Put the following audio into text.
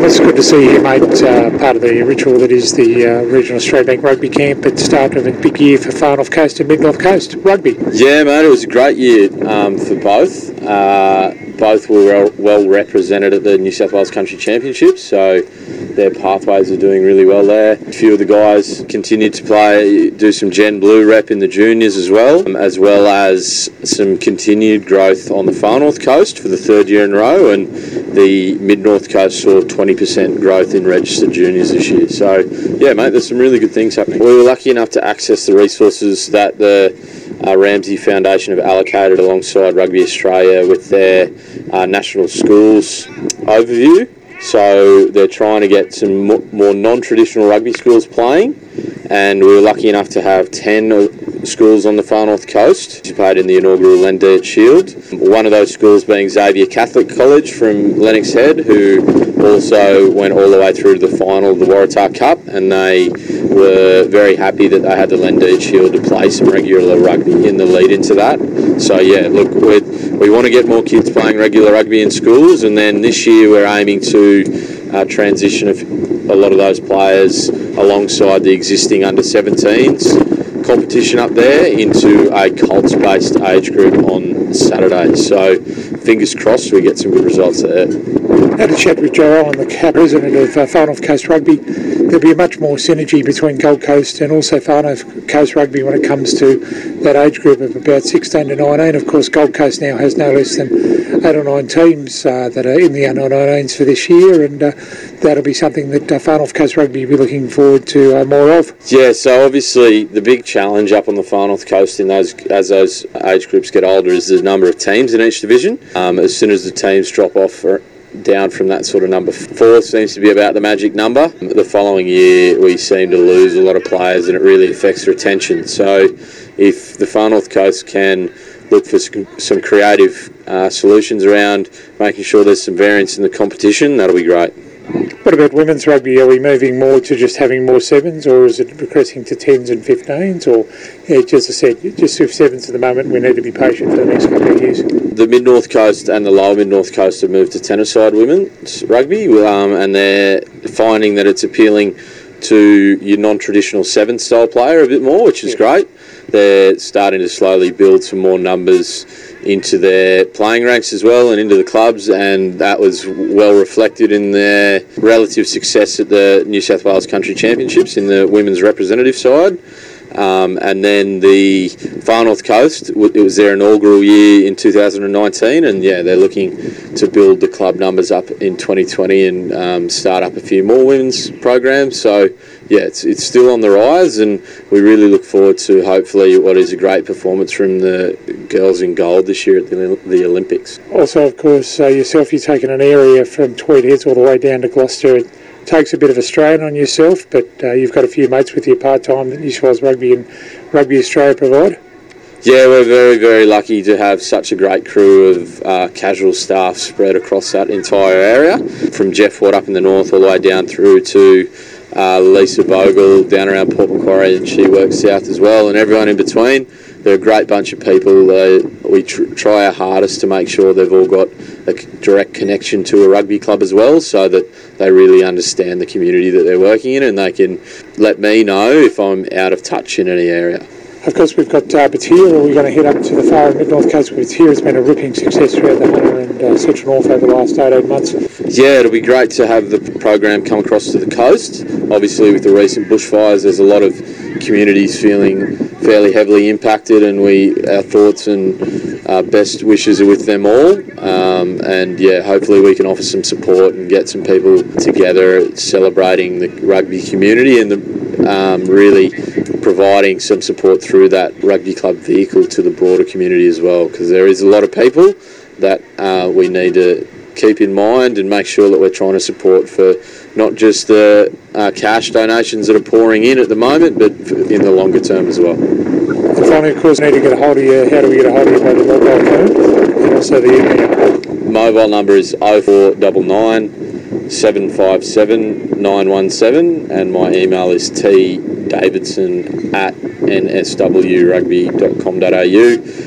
Well, it's good to see you, mate. Part of the ritual that is the Regional Australia Bank Rugby Camp. It started a big year for Far North Coast and Mid North Coast Rugby. Yeah, mate, it was a great year for both. Both were well represented at the New South Wales Country Championships, so their pathways are doing really well there. A few of the guys continued to do some Gen Blue rep in the juniors as well as some continued growth on the Far North Coast for the third year in a row, and the Mid North Coast saw 20% growth in registered juniors this year. So, yeah, mate, there's some really good things happening. We were lucky enough to access the resources that the Ramsay Foundation have allocated alongside Rugby Australia with their national schools overview. So they're trying to get some more non-traditional rugby schools playing, and we were lucky enough to have 10 schools on the Far North Coast participate in the inaugural Len Deardt Shield. One of those schools being Xavier Catholic College from Lennox Head, who also went all the way through to the final of the Waratah Cup, and they were very happy that they had the Len Deardt Shield to play some regular rugby in the lead into that. So yeah, look, we want to get more kids playing regular rugby in schools, and then this year we're aiming to transition a lot of those players alongside the existing under-17s competition up there into a Colts-based age group on Saturday. So fingers crossed we get some good results there. I had a chat with Joe Allen, the president of Far North Coast Rugby. There'll be much more synergy between Gold Coast and also Far North Coast Rugby when it comes to that age group of about 16 to 19. Of course, Gold Coast now has no less than 8 or 9 teams that are in the under-19s for this year, and that'll be something that Far North Coast Rugby will be looking forward to more of. Yeah, so obviously the big challenge up on the Far North Coast as those age groups get older is the number of teams in each division. As soon as the teams drop off down from that sort of number 4 seems to be about the magic number. The following year we seem to lose a lot of players, and it really affects retention. So if the Far North Coast can look for some creative solutions around making sure there's some variance in the competition, that'll be great. What about women's rugby? Are we moving more to just having more 7s, or is it progressing to 10s and 15s? Or, just as I said, just with 7s at the moment, we need to be patient for the next couple of years. The Mid-North Coast and the Lower Mid-North Coast have moved to tennis-side women's rugby, and they're finding that it's appealing to your non-traditional 7-style player a bit more, which is great. They're starting to slowly build some more numbers into their playing ranks as well and into the clubs, and that was well reflected in their relative success at the New South Wales Country Championships in the women's representative side. And then the Far North Coast, it was their inaugural year in 2019, and yeah, they're looking to build the club numbers up in 2020 and start up a few more women's programs. So yeah, it's still on the rise, and we really look forward to hopefully what is a great performance from the girls in gold this year at the Olympics. Also, of course, yourself, you've taken an area from Tweed Heads all the way down to Gloucester. It takes a bit of a strain on yourself, but you've got a few mates with you part-time that New South Wales Rugby and Rugby Australia provide. Yeah, we're very, very lucky to have such a great crew of casual staff spread across that entire area, from Jeff Watt up in the north all the way down through to Lisa Bogle down around Port Macquarie, and she works south as well, and everyone in between. They're a great bunch of people. We try our hardest to make sure they've all got a direct connection to a rugby club as well, so that they really understand the community that they're working in, and they can let me know if I'm out of touch in any area. Of course, we've got Batyr. We're going to head up to the far and mid-north coast. Batyr has been a ripping success throughout the Hunter and Central North over the last 18 months. Yeah, it'll be great to have the program come across to the coast. Obviously, with the recent bushfires, there's a lot of communities feeling fairly heavily impacted, and our thoughts and best wishes are with them all. And yeah, hopefully we can offer some support and get some people together celebrating the rugby community and really providing some support through that rugby club vehicle to the broader community as well, because there is a lot of people that we need to keep in mind and make sure that we're trying to support for not just the cash donations that are pouring in at the moment, but in the longer term as well. And finally, of course, need to get a hold of you. How do we get a hold of you? By the mobile phone and also the email. Mobile number is 0499 757 917, and my email is tdavidson@nswrugby.com.au.